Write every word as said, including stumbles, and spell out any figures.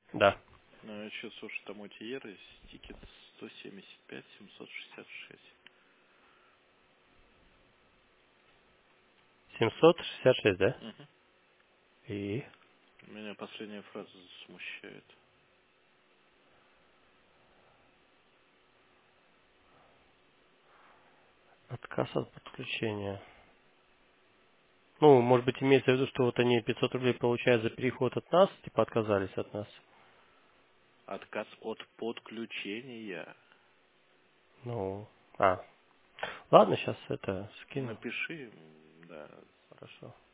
Да. Ну, я сейчас слушаю, там ОТР есть, тикет сто семьдесят пять семьсот шестьдесят шесть. семьсот шестьдесят шесть, да? Угу. И Меня последняя фраза смущает. отказ от подключения. Ну, может быть, имеется в виду, что вот они пятьсот рублей получают за переход от нас, типа отказались от нас. Отказ от подключения. Ну, а. Ладно, сейчас это скину. Напиши, м, да. Хорошо.